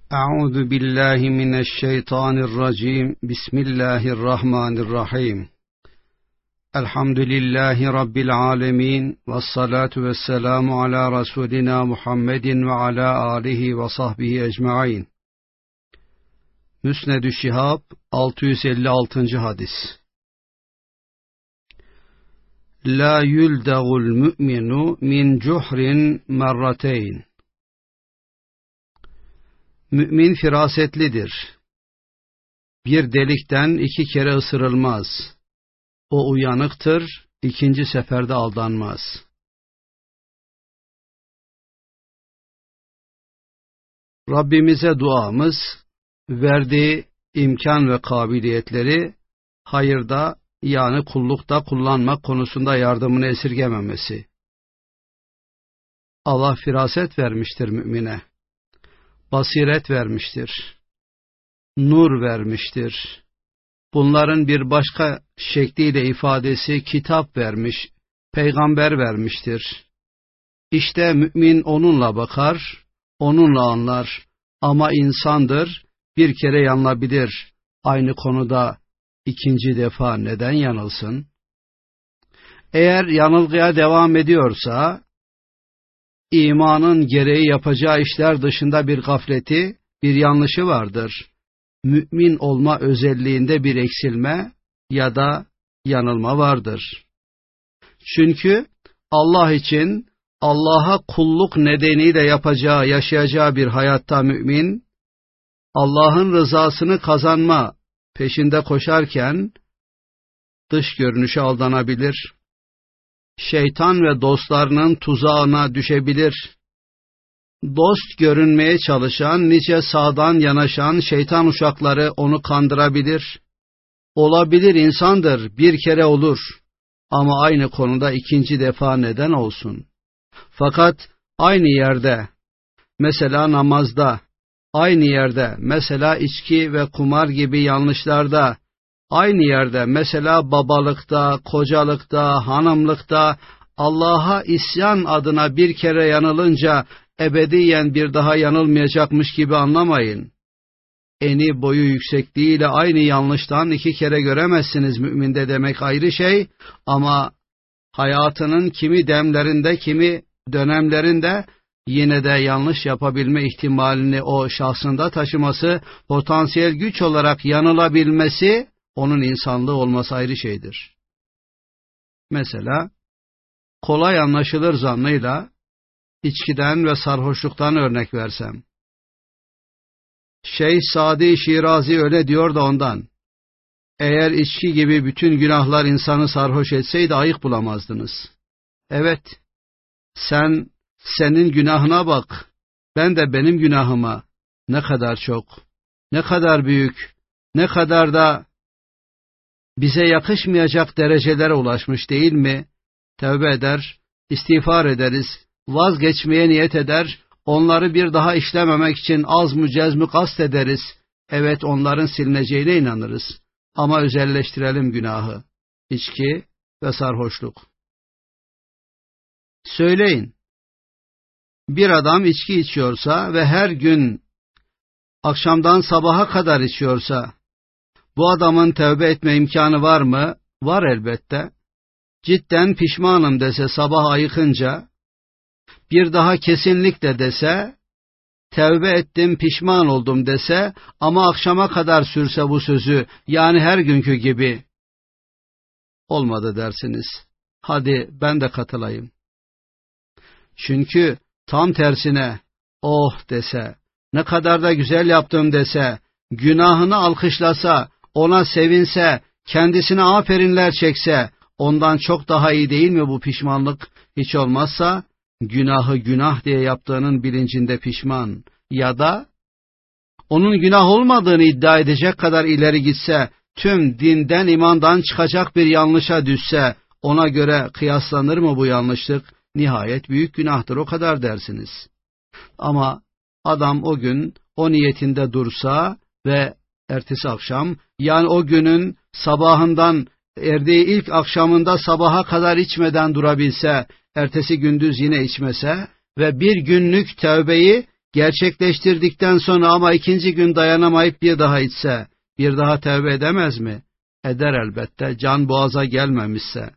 أعوذ بالله من الشيطان الرجيم بسم الله الرحمن الرحيم الحمد لله رب العالمين والصلاة والسلام على رسولنا محمد وعلى آله وصحبه أجمعين. Müsned-ü Şihab 656. hadis. La yuldagul mu'minu min cuhrin merrateyn. Mümin firasetlidir. Bir delikten 2 kere ısırılmaz. O uyanıktır, 2. seferde aldanmaz. Rabbimize duamız, verdiği imkan ve kabiliyetleri hayırda, yani kullukta kullanmak konusunda yardımını esirgememesi. Allah firaset vermiştir mümine. Basiret vermiştir. Nur vermiştir. Bunların bir başka şekliyle ifadesi kitap vermiş, peygamber vermiştir. İşte mümin onunla bakar, onunla anlar. Ama insandır, bir kere yanılabilir. Aynı konuda 2. defa neden yanılsın? Eğer yanılgıya devam ediyorsa, imanın gereği yapacağı işler dışında bir gafleti, bir yanlışı vardır. Mümin olma özelliğinde bir eksilme ya da yanılma vardır. Çünkü Allah için, Allah'a kulluk nedeniyle yapacağı, yaşayacağı bir hayatta mümin, Allah'ın rızasını kazanma peşinde koşarken, dış görünüşe aldanabilir. Şeytan ve dostlarının tuzağına düşebilir. Dost görünmeye çalışan, nice sağdan yanaşan şeytan uşakları onu kandırabilir. Olabilir, insandır, bir kere olur. Ama aynı konuda 2. defa neden olsun? Fakat aynı yerde, mesela namazda, aynı yerde, mesela içki ve kumar gibi yanlışlarda, aynı yerde, mesela babalıkta, kocalıkta, hanımlıkta, Allah'a isyan adına bir kere yanılınca ebediyen bir daha yanılmayacakmış gibi anlamayın. Eni boyu yüksekliğiyle aynı yanlıştan 2 kere göremezsiniz müminde demek ayrı şey, ama hayatının kimi demlerinde, kimi dönemlerinde yine de yanlış yapabilme ihtimalini o şahsında taşıması, potansiyel güç olarak yanılabilmesi, onun insanlığı olması ayrı şeydir. Mesela, kolay anlaşılır zannıyla, içkiden ve sarhoşluktan örnek versem. Şeyh Sadi Şirazi öyle diyor da ondan. Eğer içki gibi bütün günahlar insanı sarhoş etseydi ayık bulamazdınız. Evet, senin günahına bak, ben de benim günahıma. Ne kadar çok, ne kadar büyük, ne kadar da bize yakışmayacak derecelere ulaşmış değil mi? Tevbe eder, istiğfar ederiz, vazgeçmeye niyet eder, onları bir daha işlememek için az-mı cezmü kast ederiz. Evet, onların silineceğine inanırız. Ama özelleştirelim günahı. İçki ve sarhoşluk. Söyleyin, bir adam içki içiyorsa ve her gün akşamdan sabaha kadar içiyorsa, bu adamın tevbe etme imkanı var mı? Var elbette. Cidden pişmanım dese sabah ayıkınca, bir daha kesinlikle dese, tevbe ettim, pişman oldum dese, ama akşama kadar sürse bu sözü, yani her günkü gibi, olmadı dersiniz. Hadi ben de katılayım. Çünkü tam tersine, oh dese, ne kadar da güzel yaptım dese, günahını alkışlasa, ona sevinse, kendisine aferinler çekse, ondan çok daha iyi değil mi bu pişmanlık? Hiç olmazsa, günahı günah diye yaptığının bilincinde pişman, ya da onun günah olmadığını iddia edecek kadar ileri gitse, tüm dinden, imandan çıkacak bir yanlışa düşse, ona göre kıyaslanır mı bu yanlışlık? Nihayet büyük günahtır, o kadar dersiniz. Ama adam o gün o niyetinde dursa ve ertesi akşam, yani o günün sabahından erdiği ilk akşamında sabaha kadar içmeden durabilse, ertesi gündüz yine içmese ve bir günlük tövbeyi gerçekleştirdikten sonra ama ikinci gün dayanamayıp bir daha içse, bir daha tevbe edemez mi? Eder elbette, can boğaza gelmemişse.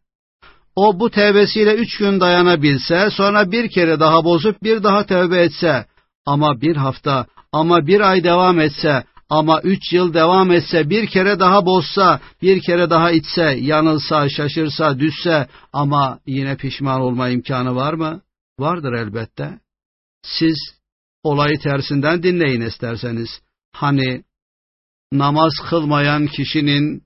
O bu tevbesiyle 3 gün dayanabilse, sonra bir kere daha bozup bir daha tevbe etse, ama bir hafta, ama bir ay devam etse, ama 3 yıl devam etse, bir kere daha bozsa, bir kere daha içse, yanılsa, şaşırsa, düşse, ama yine pişman olma imkanı var mı? Vardır elbette. Siz olayı tersinden dinleyin isterseniz. Hani namaz kılmayan kişinin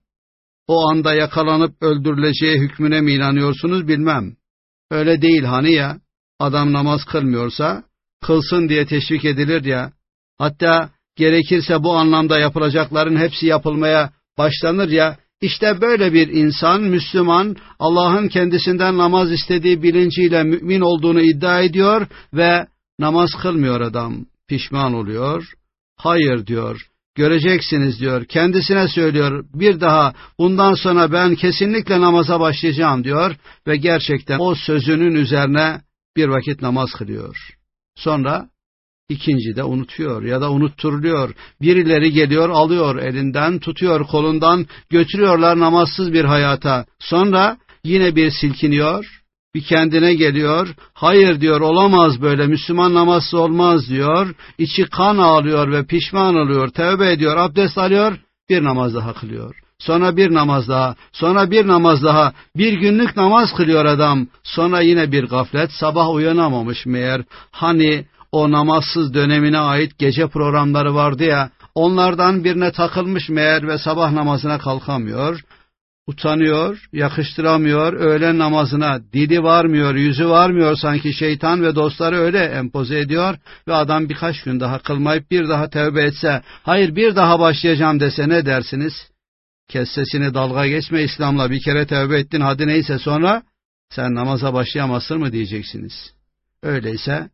o anda yakalanıp öldürüleceği hükmüne mi inanıyorsunuz bilmem. Öyle değil hani ya, adam namaz kılmıyorsa, kılsın diye teşvik edilir ya, hatta gerekirse bu anlamda yapılacakların hepsi yapılmaya başlanır ya, işte böyle bir insan, Müslüman, Allah'ın kendisinden namaz istediği bilinciyle mümin olduğunu iddia ediyor ve namaz kılmıyor adam, pişman oluyor, hayır diyor. Göreceksiniz diyor, kendisine söylüyor, bir daha bundan sonra ben kesinlikle namaza başlayacağım diyor ve gerçekten o sözünün üzerine bir vakit namaz kılıyor. Sonra ikinci de unutuyor ya da unutturuluyor. Birileri geliyor, alıyor elinden, tutuyor kolundan, götürüyorlar namazsız bir hayata. Sonra yine bir silkiniyor, bir kendine geliyor, hayır diyor, olamaz böyle, Müslüman namazsız olmaz diyor, içi kan ağlıyor ve pişman oluyor, tevbe ediyor, abdest alıyor, bir namaz daha kılıyor. Sonra bir namaz daha, sonra bir namaz daha, bir günlük namaz kılıyor adam, sonra yine bir gaflet, sabah uyanamamış meğer, hani o namazsız dönemine ait gece programları vardı ya, onlardan birine takılmış meğer ve sabah namazına kalkamıyor. Utanıyor, yakıştıramıyor, öğlen namazına dili varmıyor, yüzü varmıyor, sanki şeytan ve dostları öyle empoze ediyor ve adam birkaç gün daha kılmayıp bir daha tevbe etse, hayır bir daha başlayacağım dese ne dersiniz? Kes sesini, dalga geçme İslam'la, bir kere tevbe ettin hadi neyse, sonra sen namaza başlayamazsın mı diyeceksiniz. Öyleyse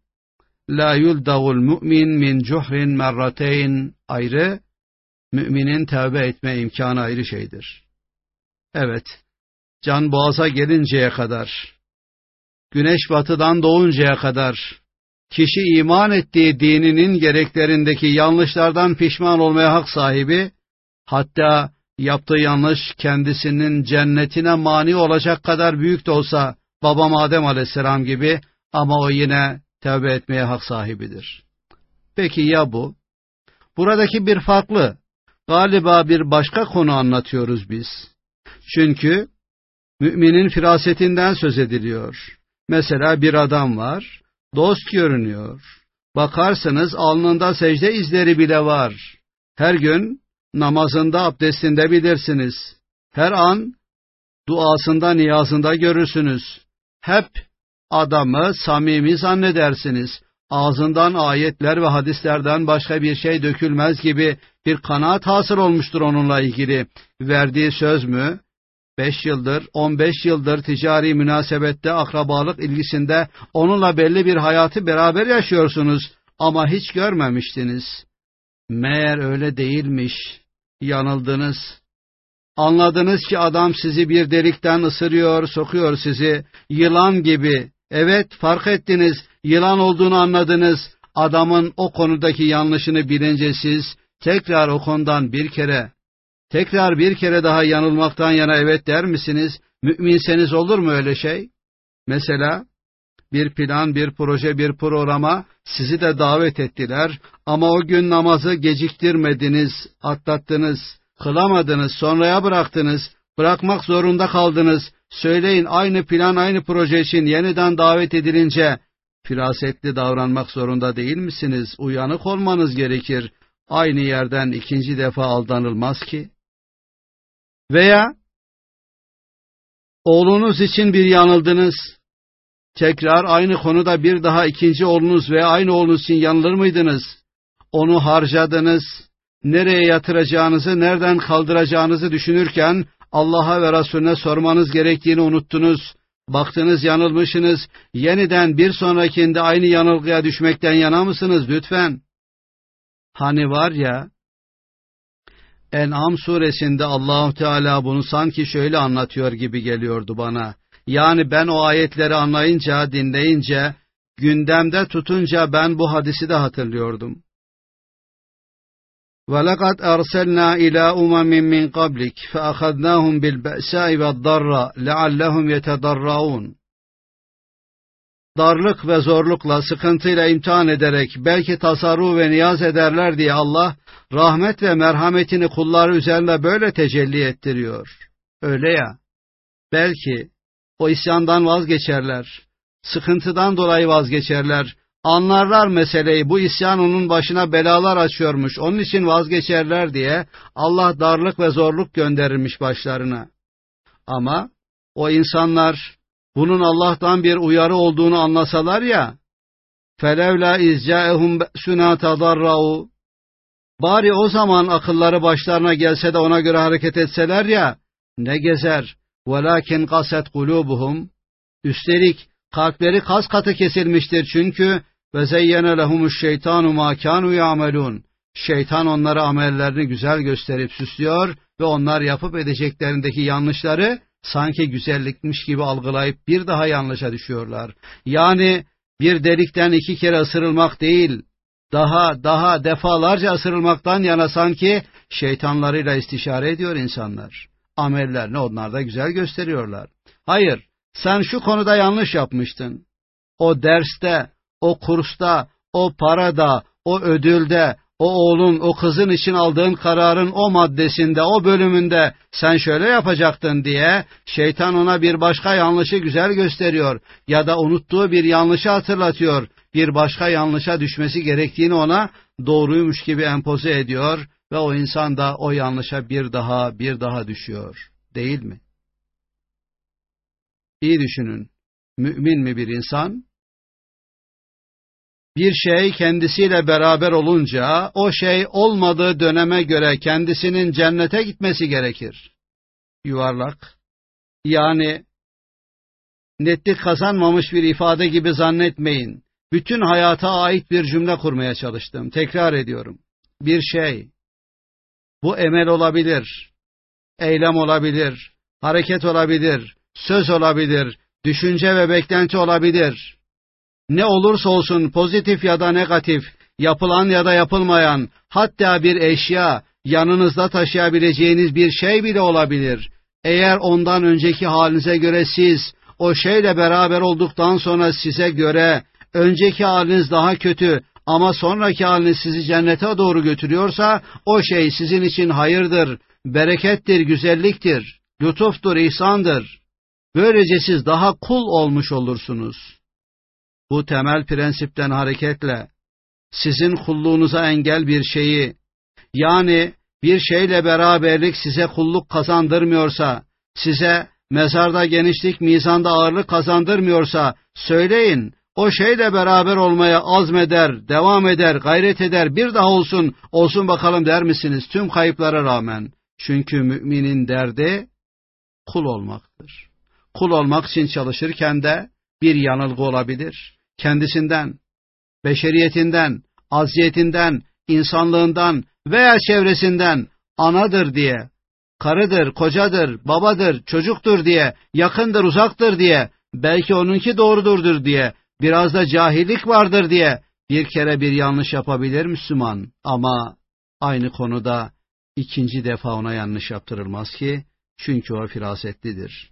la yuldagul mu'min min cuhrin merrateyn ayrı, müminin tevbe etme imkanı ayrı şeydir. Evet, can boğaza gelinceye kadar, güneş batıdan doğuncaya kadar, kişi iman ettiği dininin gereklerindeki yanlışlardan pişman olmaya hak sahibi, hatta yaptığı yanlış kendisinin cennetine mani olacak kadar büyük de olsa, babam Adem Aleyhisselam gibi, ama o yine tevbe etmeye hak sahibidir. Peki ya bu? Buradaki bir farklı, galiba bir başka konu anlatıyoruz biz. Çünkü müminin firasetinden söz ediliyor. Mesela bir adam var, dost görünüyor. Bakarsınız alnında secde izleri bile var. Her gün namazında, abdestinde bilirsiniz. Her an duasında, niyazında görürsünüz. Hep adamı samimi zannedersiniz. Ağzından ayetler ve hadislerden başka bir şey dökülmez gibi bir kanaat hasıl olmuştur onunla ilgili. Verdiği söz mü? 5 yıldır, 15 yıldır ticari münasebette, akrabalık ilgisinde onunla belli bir hayatı beraber yaşıyorsunuz ama hiç görmemiştiniz. Meğer öyle değilmiş, yanıldınız. Anladınız ki adam sizi bir delikten ısırıyor, sokuyor sizi, yılan gibi. Evet, fark ettiniz, yılan olduğunu anladınız. Adamın o konudaki yanlışını bilince siz tekrar o konudan bir kere daha yanılmaktan yana evet der misiniz? Müminseniz olur mu öyle şey? Mesela bir plan, bir proje, bir programa sizi de davet ettiler ama o gün namazı geciktirmediniz, atlattınız, kılamadınız, sonraya bıraktınız, bırakmak zorunda kaldınız. Söyleyin, aynı plan, aynı proje için yeniden davet edilince firasetli davranmak zorunda değil misiniz? Uyanık olmanız gerekir. Aynı yerden ikinci defa aldanılmaz ki. Veya oğlunuz için bir yanıldınız. Tekrar aynı konuda bir daha ikinci oğlunuz veya aynı oğlunuz için yanılır mıydınız? Onu harcadınız. Nereye yatıracağınızı, nereden kaldıracağınızı düşünürken Allah'a ve Resulüne sormanız gerektiğini unuttunuz. Baktınız yanılmışsınız. Yeniden bir sonrakinde aynı yanılgıya düşmekten yana mısınız lütfen? Hani var ya, En'am suresinde Allah-u Teala bunu sanki şöyle anlatıyor gibi geliyordu bana. Yani ben o ayetleri anlayınca, dinleyince gündemde tutunca ben bu hadisi de hatırlıyordum. وَلَقَدْ أَرْسَلْنَا إِلَى أُمَمٍ مِّنْ قَبْلِكَ فَأَخَذْنَاهُمْ بِالْبَأْسَاءِ وَالضَّرَّاءِ لَعَلَّهُمْ يَتَضَرَّعُونَ. Darlık ve zorlukla, sıkıntıyla imtihan ederek belki tasarruf ve niyaz ederler diye Allah rahmet ve merhametini kulları üzerinde böyle tecelli ettiriyor. Öyle ya, belki o isyandan vazgeçerler, sıkıntıdan dolayı vazgeçerler, anlarlar meseleyi, bu isyan onun başına belalar açıyormuş, onun için vazgeçerler diye Allah darlık ve zorluk gönderirmiş başlarına. Ama o insanlar bunun Allah'tan bir uyarı olduğunu anlasalar ya, فَلَوْلَا اِزْجَاءَهُمْ بَأْسُنَا تَضَرَّعُوا, bari o zaman akılları başlarına gelse de ona göre hareket etseler ya, ne gezer, وَلَاكِنْ قَسَتْ قُلُوبُهُمْ, üstelik kalpleri kas katı kesilmiştir çünkü وَزَيَّنَ لَهُمُ الشَّيْطَانُ مَا كَانُوا يَعْمَلُونَ, şeytan onlara amellerini güzel gösterip süslüyor ve onlar yapıp edeceklerindeki yanlışları sanki güzellikmiş gibi algılayıp bir daha yanlışa düşüyorlar. Yani bir delikten 2 kere ısırılmak değil, daha defalarca ısırılmaktan yana sanki şeytanlarıyla istişare ediyor insanlar. Amellerini onlar da güzel gösteriyorlar. Hayır, sen şu konuda yanlış yapmıştın. O derste, o kursta, o parada, o ödülde, o oğlun, o kızın için aldığın kararın o maddesinde, o bölümünde sen şöyle yapacaktın diye şeytan ona bir başka yanlışı güzel gösteriyor ya da unuttuğu bir yanlışı hatırlatıyor, bir başka yanlışa düşmesi gerektiğini ona doğruymuş gibi empoze ediyor ve o insan da o yanlışa bir daha düşüyor, değil mi? İyi düşünün, mümin mi bir insan? Bir şey kendisiyle beraber olunca o şey olmadığı döneme göre kendisinin cennete gitmesi gerekir. Yuvarlak, yani netlik kazanmamış bir ifade gibi zannetmeyin. Bütün hayata ait bir cümle kurmaya çalıştım. Tekrar ediyorum. Bir şey, bu emel olabilir, eylem olabilir, hareket olabilir, söz olabilir, düşünce ve beklenti olabilir. Ne olursa olsun pozitif ya da negatif, yapılan ya da yapılmayan, hatta bir eşya, yanınızda taşıyabileceğiniz bir şey bile olabilir. Eğer ondan önceki halinize göre siz, o şeyle beraber olduktan sonra size göre, önceki haliniz daha kötü ama sonraki haliniz sizi cennete doğru götürüyorsa, o şey sizin için hayırdır, berekettir, güzelliktir, lütuftur, ihsandır. Böylece siz daha kul olmuş olursunuz. Bu temel prensipten hareketle sizin kulluğunuza engel bir şeyi, yani bir şeyle beraberlik size kulluk kazandırmıyorsa, size mezarda genişlik, mizanda ağırlık kazandırmıyorsa söyleyin, o şeyle beraber olmaya azmeder, devam eder, gayret eder, bir daha olsun bakalım der misiniz tüm kayıplara rağmen? Çünkü müminin derdi kul olmaktır. Kul olmak için çalışırken de bir yanılgı olabilir. Kendisinden, beşeriyetinden, aziyetinden, insanlığından veya çevresinden anadır diye, karıdır, kocadır, babadır, çocuktur diye, yakındır, uzaktır diye, belki onunki doğrudurdur diye, biraz da cahillik vardır diye bir kere bir yanlış yapabilir Müslüman. Ama aynı konuda 2. defa ona yanlış yaptırılmaz ki, çünkü o firasetlidir.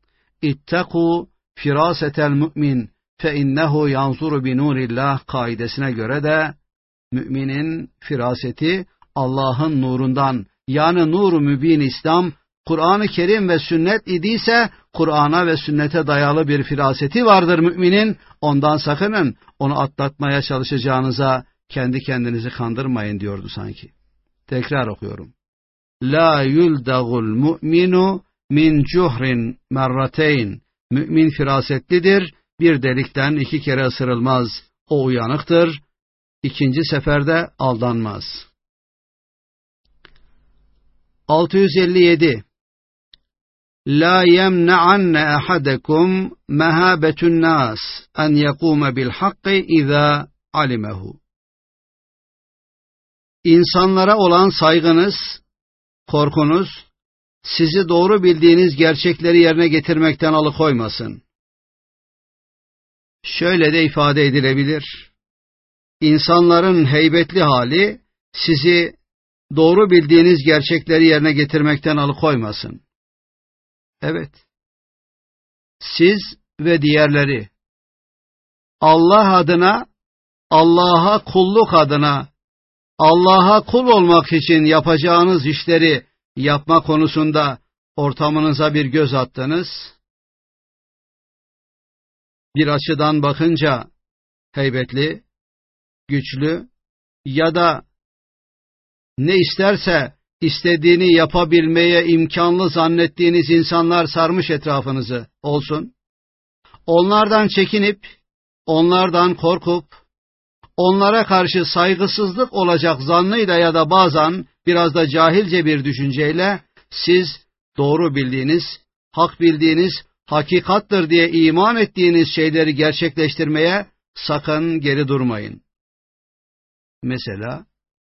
İttekû firasetel mü'min فَاِنَّهُ يَنْظُرُ بِنُورِ اللّٰهِ kaidesine göre de müminin firaseti Allah'ın nurundan, yani nur-u mübin İslam, Kur'an-ı Kerim ve sünnet idiyse Kur'an'a ve sünnete dayalı bir firaseti vardır müminin. Ondan sakının, onu atlatmaya çalışacağınıza kendi kendinizi kandırmayın diyordu sanki. Tekrar okuyorum. La yuldagul mu'minu min cuhrin merrateyn. Mümin firasetlidir. Bir delikten 2 kere ısırılmaz. O uyanıktır. 2. seferde aldanmaz. 657. La yemna'anne ahadekum mehabetun nas en yekûme bil hakkı izâ alimehu. İnsanlara olan saygınız, korkunuz, sizi doğru bildiğiniz gerçekleri yerine getirmekten alıkoymasın. şöyle de ifade edilebilir. İnsanların heybetli hali sizi doğru bildiğiniz gerçekleri yerine getirmekten alıkoymasın. Evet, siz ve diğerleri Allah adına, Allah'a kulluk adına, Allah'a kul olmak için yapacağınız işleri yapma konusunda ortamınıza bir göz attınız. Bir açıdan bakınca heybetli, güçlü ya da ne isterse istediğini yapabilmeye imkanlı zannettiğiniz insanlar sarmış etrafınızı olsun. Onlardan çekinip, onlardan korkup, onlara karşı saygısızlık olacak zannıyla ya da bazen biraz da cahilce bir düşünceyle siz doğru bildiğiniz, hak bildiğiniz, hakikattır diye iman ettiğiniz şeyleri gerçekleştirmeye sakın geri durmayın. Mesela,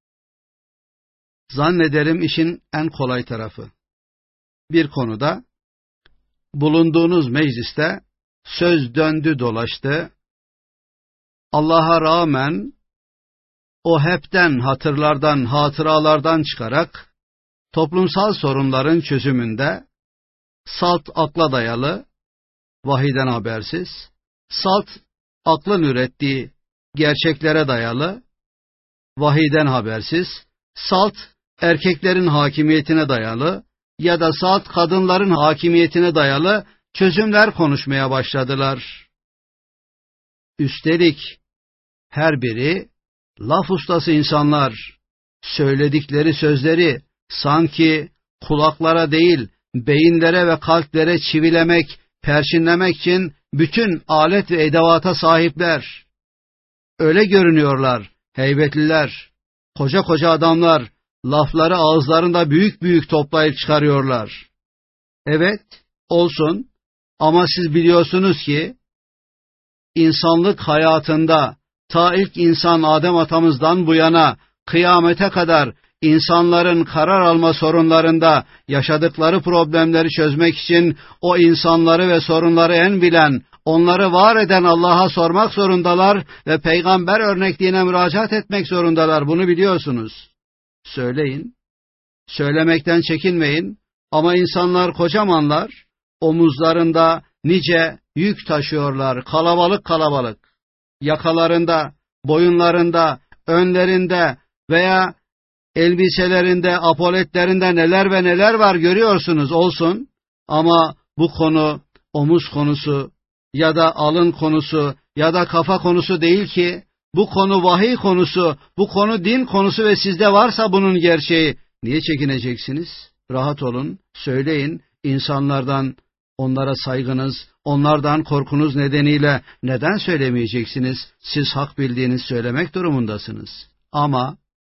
zannederim işin en kolay tarafı. Bir konuda, bulunduğunuz mecliste söz döndü dolaştı. Allah'a rağmen o hepten hatırlardan, hatıralardan çıkarak toplumsal sorunların çözümünde salt akla dayalı, vahiyden habersiz, salt aklın ürettiği gerçeklere dayalı, vahiyden habersiz, salt erkeklerin hakimiyetine dayalı ya da salt kadınların hakimiyetine dayalı çözümler konuşmaya başladılar. Üstelik her biri laf ustası insanlar, söyledikleri sözleri sanki kulaklara değil, beyinlere ve kalplere çivilemek, perçinlemek için bütün alet ve edevata sahipler. Öyle görünüyorlar, heybetliler, koca koca adamlar, lafları ağızlarında büyük büyük toplayıp çıkarıyorlar. Evet, olsun ama siz biliyorsunuz ki, insanlık hayatında ta ilk insan Adem atamızdan bu yana kıyamete kadar insanların karar alma sorunlarında yaşadıkları problemleri çözmek için o insanları ve sorunları en bilen, onları var eden Allah'a sormak zorundalar ve peygamber örnekliğine müracaat etmek zorundalar. Bunu biliyorsunuz. Söyleyin, söylemekten çekinmeyin ama insanlar kocamanlar, omuzlarında nice yük taşıyorlar, kalabalık kalabalık. Yakalarında, boyunlarında, önlerinde veya elbiselerinde, apoletlerinde neler ve neler var görüyorsunuz, olsun. Ama bu konu omuz konusu ya da alın konusu ya da kafa konusu değil ki. Bu konu vahiy konusu, bu konu din konusu ve sizde varsa bunun gerçeği. Niye çekineceksiniz? Rahat olun, söyleyin. İnsanlardan, onlara saygınız, onlardan korkunuz nedeniyle neden söylemeyeceksiniz? Siz hak bildiğiniz söylemek durumundasınız. Ama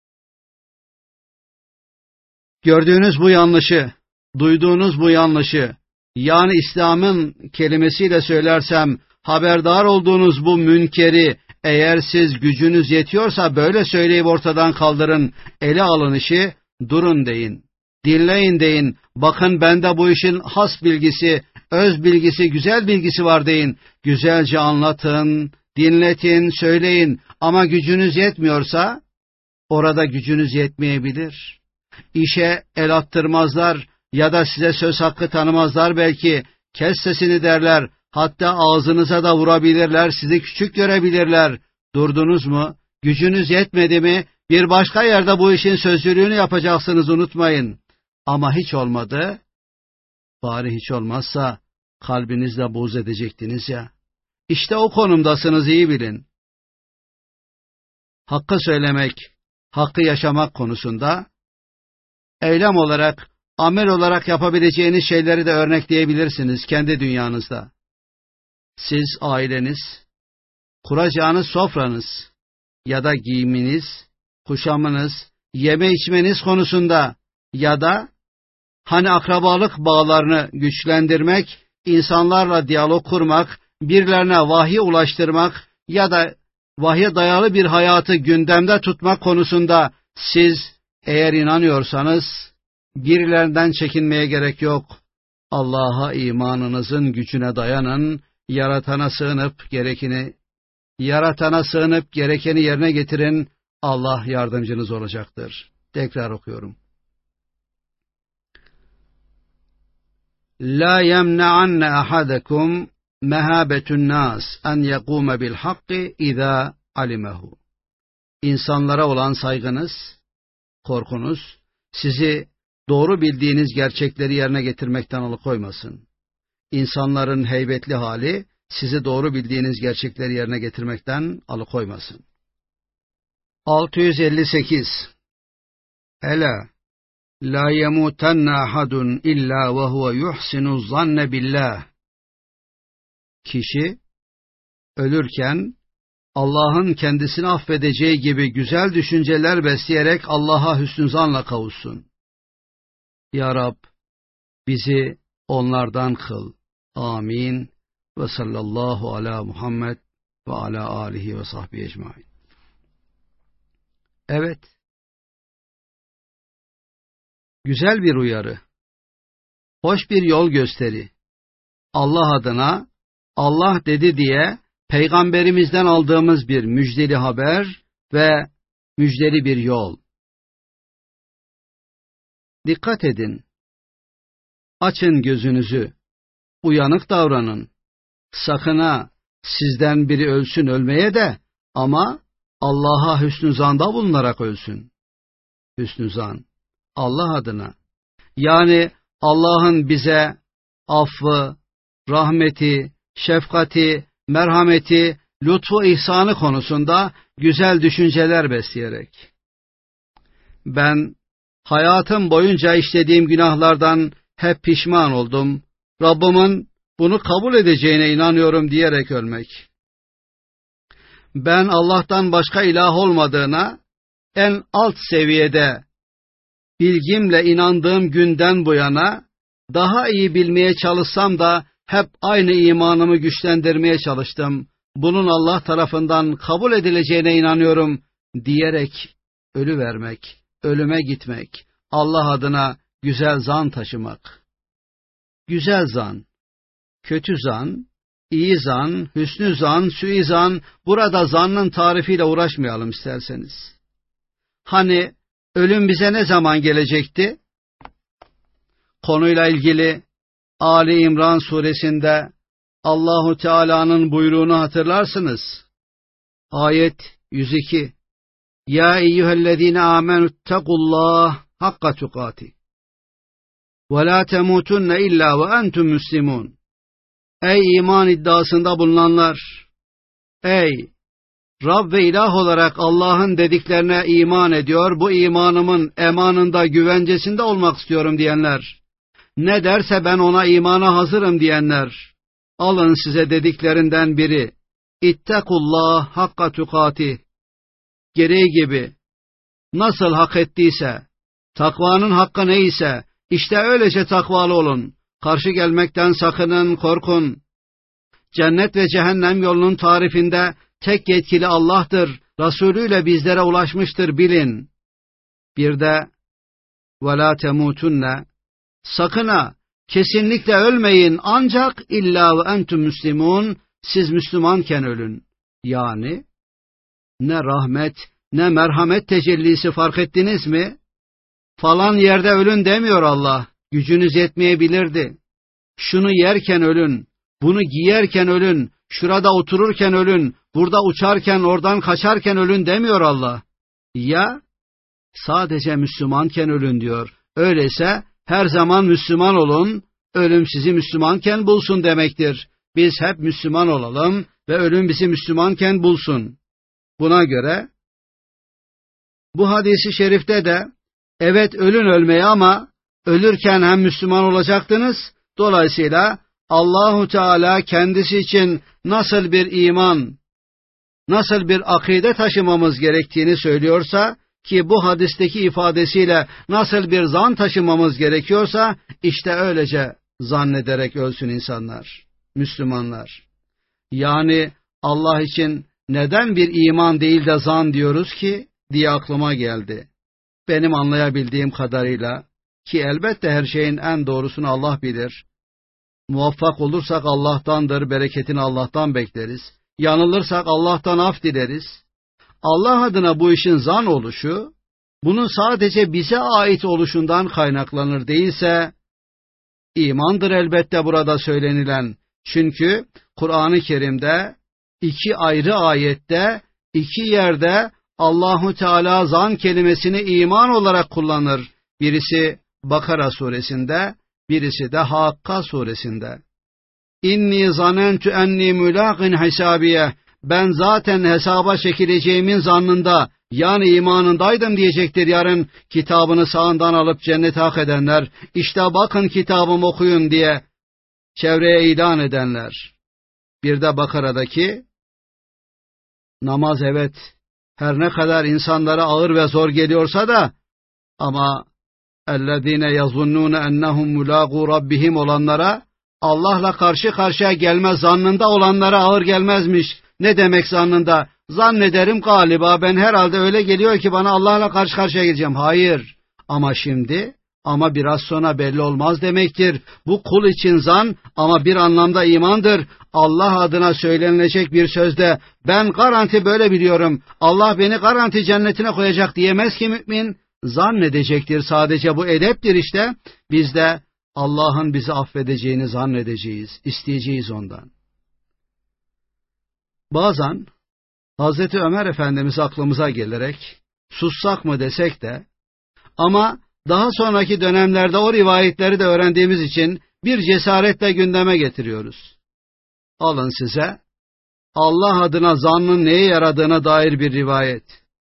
gördüğünüz bu yanlışı, duyduğunuz bu yanlışı, yani İslam'ın kelimesiyle söylersem, haberdar olduğunuz bu münkeri, eğer siz gücünüz yetiyorsa böyle söyleyip ortadan kaldırın, ele alın işi, durun deyin, dinleyin deyin, bakın bende bu işin has bilgisi, öz bilgisi, güzel bilgisi var deyin, güzelce anlatın, dinletin, söyleyin ama gücünüz yetmiyorsa, orada gücünüz yetmeyebilir. İşe el attırmazlar ya da size söz hakkı tanımazlar belki, kes sesini derler, hatta ağzınıza da vurabilirler, sizi küçük görebilirler. Durdunuz mu? Gücünüz yetmedi mi? Bir başka yerde bu işin sözcülüğünü yapacaksınız, unutmayın. Ama hiç olmadı, bari hiç olmazsa kalbinizle buğz edecektiniz ya. İşte o konumdasınız, iyi bilin. Hakkı söylemek, hakkı yaşamak konusunda eylem olarak, amel olarak yapabileceğiniz şeyleri de örnekleyebilirsiniz kendi dünyanızda. Siz aileniz, kuracağınız sofranız ya da giyiminiz, kuşamınız, yeme içmeniz konusunda ya da hani akrabalık bağlarını güçlendirmek, insanlarla diyalog kurmak, birilerine vahiy ulaştırmak ya da vahye dayalı bir hayatı gündemde tutmak konusunda siz eğer inanıyorsanız birilerinden çekinmeye gerek yok. Allah'a imanınızın gücüne dayanın, Yaratana sığınıp gerekeni yerine getirin. Allah yardımcınız olacaktır. Tekrar okuyorum. La yemna'anne ahadakum mehabetun nas en yekûme bil hakkı izâ alimehu. İnsanlara olan saygınız, korkunuz, sizi doğru bildiğiniz gerçekleri yerine getirmekten alıkoymasın. İnsanların heybetli hali, sizi doğru bildiğiniz gerçekleri yerine getirmekten alıkoymasın. 658. Ela la yemutenne ahadun illa ve huve yuhsinu zanne billah. Kişi ölürken Allah'ın kendisini affedeceği gibi güzel düşünceler besleyerek Allah'a hüsnü zanla kavuşsun. Ya Rab, bizi onlardan kıl. Amin. Ve sallallahu ala Muhammed ve ala alihi ve sahbihi ecmaîn. Evet. Güzel bir uyarı. Hoş bir yol gösteri. Allah adına, Allah dedi diye Peygamberimizden aldığımız bir müjdeli haber ve müjdeli bir yol. Dikkat edin. Açın gözünüzü. Uyanık davranın. Sakın ha sizden biri ölsün ölmeye de ama Allah'a hüsnü zanda bulunarak ölsün. Hüsnü zan. Allah adına. Yani Allah'ın bize affı, rahmeti, şefkati, merhameti, lütfu ihsanı konusunda güzel düşünceler besleyerek. Ben hayatım boyunca işlediğim günahlardan hep pişman oldum. Rabbimin bunu kabul edeceğine inanıyorum diyerek ölmek. Ben Allah'tan başka ilah olmadığına en alt seviyede bilgimle inandığım günden bu yana daha iyi bilmeye çalışsam da hep aynı imanımı güçlendirmeye çalıştım. Bunun Allah tarafından kabul edileceğine inanıyorum diyerek ölüvermek, ölüme gitmek, Allah adına güzel zan taşımak. Güzel zan, kötü zan, iyi zan, hüsnü zan, suizan, burada zannın tarifiyle uğraşmayalım isterseniz. Hani ölüm bize ne zaman gelecekti? Konuyla ilgili Ali İmran suresinde Allahu Teala'nın buyruğunu hatırlarsınız. Ayet 102. Ya eyyühellezine amenüttekullah hakka tukati ve la temutunne illa ve entum müslimun. Ey iman iddiasında bulunanlar! Ey Rab ve ilah olarak Allah'ın dediklerine iman ediyor, bu imanımın emanında, güvencesinde olmak istiyorum diyenler, ne derse ben ona imana hazırım diyenler, alın size dediklerinden biri, İttekullah hakka tukati, gereği gibi, nasıl hak ettiyse, takvanın hakkı neyse, işte öylece takvalı olun, karşı gelmekten sakının, korkun. Cennet ve cehennem yolunun tarifinde tek yetkili Allah'tır, Resulüyle bizlere ulaşmıştır bilin. Bir de, وَلَا تَمُوتُنَّ, sakın ha, kesinlikle ölmeyin ancak illa ve entüm müslimun, siz Müslümanken ölün. Yani, ne rahmet, ne merhamet tecellisi fark ettiniz mi? Falan yerde ölün demiyor Allah, gücünüz yetmeyebilirdi. Şunu yerken ölün, bunu giyerken ölün, şurada otururken ölün, burada uçarken, oradan kaçarken ölün demiyor Allah. Ya, sadece Müslümanken ölün diyor. Öyleyse her zaman Müslüman olun, ölüm sizi Müslümanken bulsun demektir. Biz hep Müslüman olalım ve ölüm bizi Müslümanken bulsun. Buna göre, bu hadisi şerifte de, evet ölün ölmeye ama ölürken hem Müslüman olacaktınız, dolayısıyla Allahu Teala kendisi için nasıl bir iman, nasıl bir akide taşımamız gerektiğini söylüyorsa, ki bu hadisteki ifadesiyle nasıl bir zan taşımamız gerekiyorsa, işte öylece zannederek ölsün insanlar, Müslümanlar. Yani Allah için neden bir iman değil de zan diyoruz ki, diye aklıma geldi. Benim anlayabildiğim kadarıyla, ki elbette her şeyin en doğrusunu Allah bilir, Muvaffak olursak Allah'tandır, bereketini Allah'tan bekleriz. Yanılırsak Allah'tan af dileriz. Allah adına bu işin zan oluşu, bunun sadece bize ait oluşundan kaynaklanır değilse, imandır elbette burada söylenilen. Çünkü Kur'an-ı Kerim'de 2 ayrı ayette, 2 yerde Allahu Teala zan kelimesini iman olarak kullanır. Birisi Bakara suresinde, birisi de Hakka suresinde. İnni zanentu enni mulaqin hisabiye. Ben zaten hesaba çekileceğimin zannında, yani imanındaydım diyecektir yarın kitabını sağından alıp cennete hak edenler. İşte bakın kitabımı okuyun diye çevreye ilan edenler. Bir de Bakara'daki namaz, evet, her ne kadar insanlara ağır ve zor geliyorsa da, ama اَلَّذ۪ينَ يَظُنُّونَ اَنَّهُمْ مُلَاقُوا رَبِّهِمْ olanlara, Allah'la karşı karşıya gelme zannında olanlara ağır gelmezmiş. Ne demek zannında? Zannederim galiba, ben herhalde öyle geliyor ki bana Allah'la karşı karşıya geleceğim. Hayır, ama şimdi, ama biraz sonra belli olmaz demektir. Bu kul için zan ama bir anlamda imandır. Allah adına söylenilecek bir sözde ben garanti böyle biliyorum, Allah beni garanti cennetine koyacak diyemez ki mümin. Zannedecektir, sadece bu edeptir işte. Biz de Allah'ın bizi affedeceğini zannedeceğiz, isteyeceğiz ondan. Bazen Hazreti Ömer Efendimiz aklımıza gelerek sussak mı desek de, ama daha sonraki dönemlerde o rivayetleri de öğrendiğimiz için bir cesaretle gündeme getiriyoruz. Alın size Allah adına zannın neye yaradığına dair bir rivayet.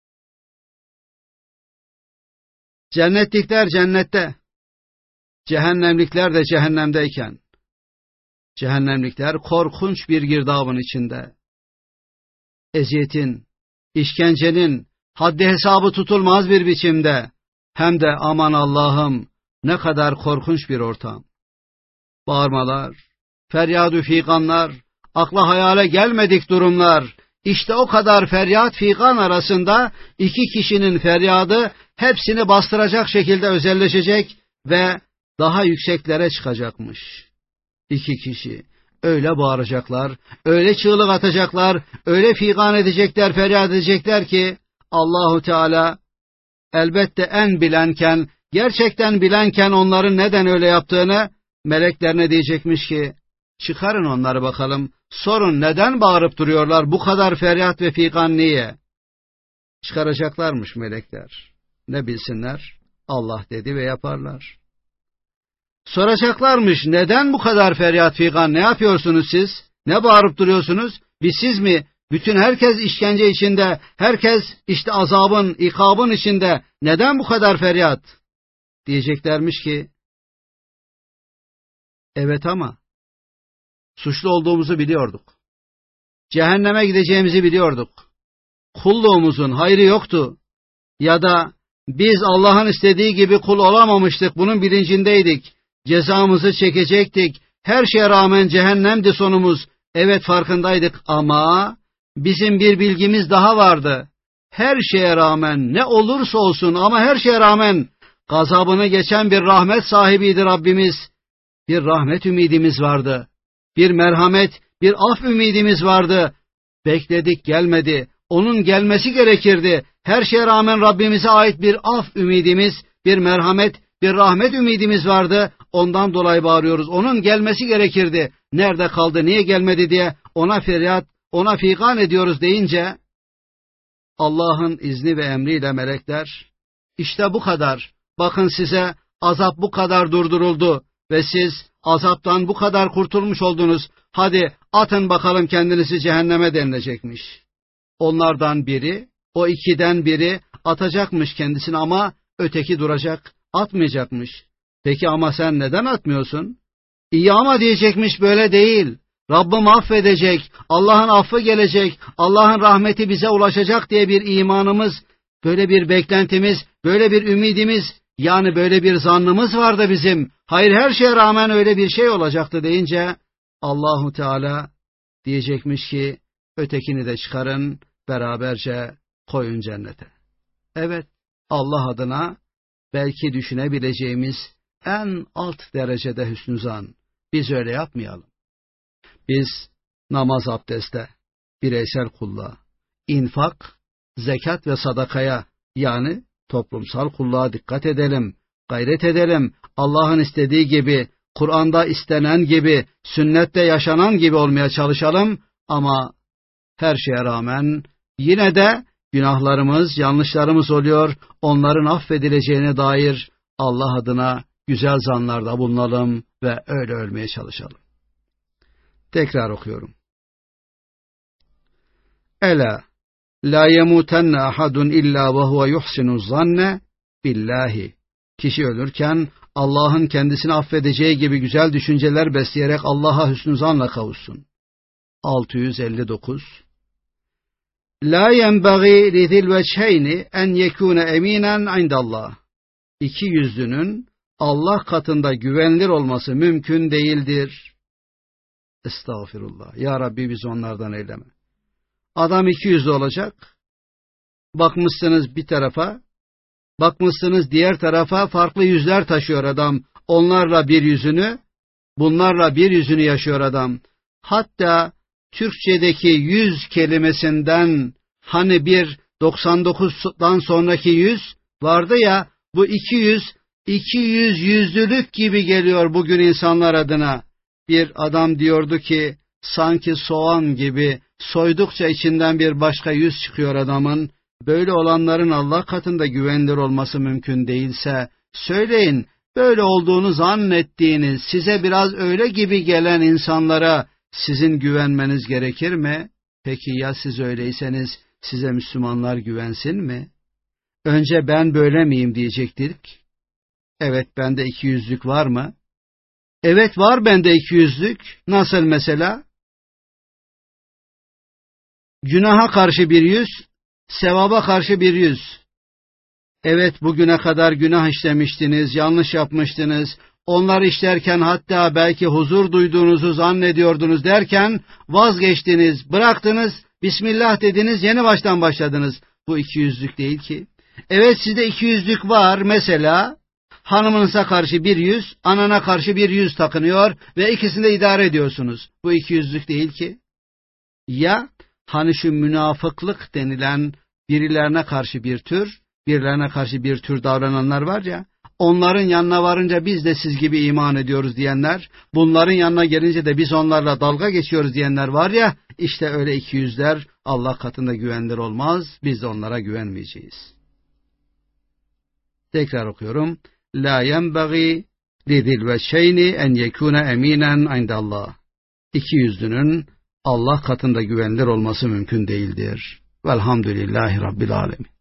Cennetlikler cennette, cehennemlikler de cehennemdeyken, cehennemlikler korkunç bir girdabın içinde, eziyetin, işkencenin haddi hesabı tutulmaz bir biçimde, hem de aman Allah'ım ne kadar korkunç bir ortam. Bağırmalar, feryad-ı figanlar, akla hayale gelmedik durumlar. İşte o kadar feryat figan arasında 2 kişinin feryadı hepsini bastıracak şekilde özelleşecek ve daha yükseklere çıkacakmış. 2 kişi öyle bağıracaklar, öyle çığlık atacaklar, öyle figan edecekler, feryat edecekler ki Allahu Teala elbette en bilenken, gerçekten bilenken onların neden öyle yaptığını meleklerine diyecekmiş ki, çıkarın onları bakalım, sorun neden bağırıp duruyorlar, bu kadar feryat ve figan niye? Çıkaracaklarmış melekler. Ne bilsinler, Allah dedi ve yaparlar. Soracaklarmış, neden bu kadar feryat figan, ne yapıyorsunuz siz? Ne bağırıp duruyorsunuz? Siz mi? Bütün herkes işkence içinde, herkes işte azabın, ikabın içinde. Neden bu kadar feryat? Diyeceklermiş ki, evet ama suçlu olduğumuzu biliyorduk. Cehenneme gideceğimizi biliyorduk. Kulluğumuzun hayrı yoktu. Ya da biz Allah'ın istediği gibi kul olamamıştık, bunun bilincindeydik. Cezamızı çekecektik. Her şeye rağmen cehennemdi sonumuz. Evet, farkındaydık ama bizim bir bilgimiz daha vardı. Her şeye rağmen, ne olursa olsun ama her şeye rağmen gazabını geçen bir rahmet sahibiydi Rabbimiz. Bir rahmet ümidimiz vardı. Bir merhamet, bir af ümidimiz vardı. Bekledik, gelmedi. Onun gelmesi gerekirdi. Her şeye rağmen Rabbimize ait bir af ümidimiz, bir merhamet, bir rahmet ümidimiz vardı. Ondan dolayı bağırıyoruz. Onun gelmesi gerekirdi. Nerede kaldı, niye gelmedi diye ona feryat, ona figan ediyoruz deyince, Allah'ın izni ve emriyle melekler, işte bu kadar. Bakın size azap bu kadar durduruldu ve siz azaptan bu kadar kurtulmuş oldunuz. Hadi atın bakalım kendinizi cehenneme denilecekmiş. Onlardan biri, o 2'den biri atacakmış kendisini ama öteki duracak, atmayacakmış. Peki ama sen neden atmıyorsun? İyi ama diyecekmiş, böyle değil. Rabbim affedecek, Allah'ın affı gelecek, Allah'ın rahmeti bize ulaşacak diye bir imanımız, böyle bir beklentimiz, böyle bir ümidimiz, yani böyle bir zannımız vardı bizim. Hayır, her şeye rağmen öyle bir şey olacaktı deyince, Allahu Teala diyecekmiş ki, ötekini de çıkarın, beraberce koyun cennete. Evet, Allah adına belki düşünebileceğimiz en alt derecede hüsnü zan, Biz öyle yapmayalım. Biz namaz, abdeste, bireysel kulluğa, infak, zekat ve sadakaya, yani toplumsal kulluğa dikkat edelim, gayret edelim. Allah'ın istediği gibi, Kur'an'da istenen gibi, sünnette yaşanan gibi olmaya çalışalım. Ama her şeye rağmen yine de günahlarımız, yanlışlarımız oluyor. Onların affedileceğine dair Allah adına güzel zanlarda bulunalım ve öyle ölmeye çalışalım. Tekrar okuyorum. Ela la yemutenne ahadun illa ve huve yuhsinu zanne billahi. Kişi ölürken Allah'ın kendisini affedeceği gibi güzel düşünceler besleyerek Allah'a hüsnü zanla kavuşsun. 659. La yenbagî lizil veçheyni en yekûne eminen indallah. İki yüzlünün Allah katında güvenilir olması mümkün değildir. Estağfirullah. Ya Rabbi bizi onlardan eyleme. Adam iki yüzlü olacak. Bakmışsınız bir tarafa, bakmışsınız diğer tarafa, farklı yüzler taşıyor adam. Onlarla bir yüzünü, bunlarla bir yüzünü yaşıyor adam. Hatta Türkçedeki 100 kelimesinden hani bir 99'dan sonraki 100 vardı ya, bu 200 yüzlülük gibi geliyor bugün insanlar adına. Bir adam diyordu ki sanki soğan gibi soydukça içinden bir başka yüz çıkıyor adamın. Böyle olanların Allah katında güvenilir olması mümkün değilse söyleyin, böyle olduğunu zannettiğiniz, size biraz öyle gibi gelen insanlara sizin güvenmeniz gerekir mi? Peki ya siz öyleyseniz size Müslümanlar güvensin mi? Önce ben böyle miyim diyecektik. Evet, bende ikiyüzlük var mı? Evet, var bende ikiyüzlük. Nasıl mesela? Günaha karşı bir yüz, sevaba karşı bir yüz. Evet, bugüne kadar günah işlemiştiniz, yanlış yapmıştınız. Onları işlerken hatta belki huzur duyduğunuzu zannediyordunuz derken vazgeçtiniz, bıraktınız, Bismillah dediniz, yeni baştan başladınız. Bu ikiyüzlük değil ki. Evet, sizde ikiyüzlük var. Mesela hanımınıza karşı bir yüz, anana karşı bir yüz takınıyor ve ikisini de idare ediyorsunuz. Bu ikiyüzlük değil ki. Ya hani şu münafıklık denilen birilerine karşı bir tür, birilerine karşı bir tür davrananlar var ya, onların yanına varınca biz de siz gibi iman ediyoruz diyenler, bunların yanına gelince de biz onlarla dalga geçiyoruz diyenler var ya, işte öyle ikiyüzler Allah katında güvenilir olmaz, biz de onlara güvenmeyeceğiz. Tekrar okuyorum. La yenbagî lidil veçheyni en yekûne eminen indallah. İkiyüzlünün Allah katında güvenilir olması mümkün değildir. Velhamdülillahi Rabbil alemin.